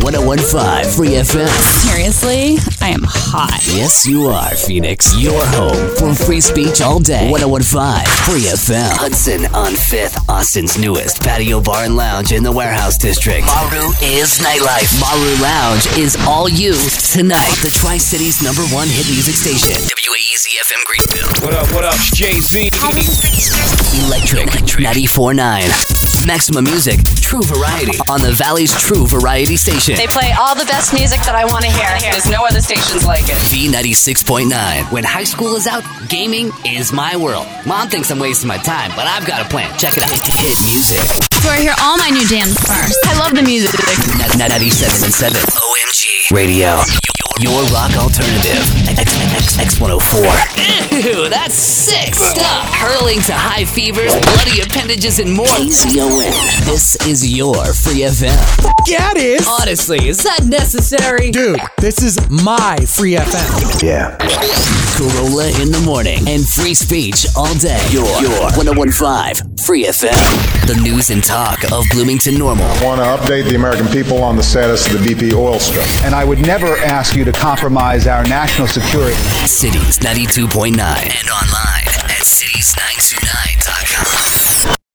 101.5 Free FM. Seriously? I am hot. Yes, you are, Phoenix. Your home for free speech all day. 101.5 Free FM. Hudson on 5th, Austin's newest patio bar and lounge in the Warehouse District. Maru is nightlife. Maru Lounge is all you tonight. The Tri-City's #1 hit music station. WAEZ-FM Greenville. What up? Jay-Z. Electric 94.9. Maximum Music, True Variety on the Valley's True Variety Station. They play all the best music that I want to hear. There's no other stations like it. B96.9. When high school is out, gaming is my world. Mom thinks I'm wasting my time, but I've got a plan. Check it out. Hit music. So I hear all my new jams first. I love the music. 97.7 OMG Radio. Your rock alternative. X104. Ew, that's sick stuff. Hurling to high fevers, bloody appendages, and more. KZON. This is your Free FM. Yeah, it is. Honestly, is that necessary? Dude, this is my Free FM. Yeah. Corolla in the morning and free speech all day. Your 101.5 Free FM. The news and talk of Bloomington Normal. I want to update the American people on the status of the BP oil spill. And I would never ask you to compromise our national security. Cities 92.9 and online at cities929.com.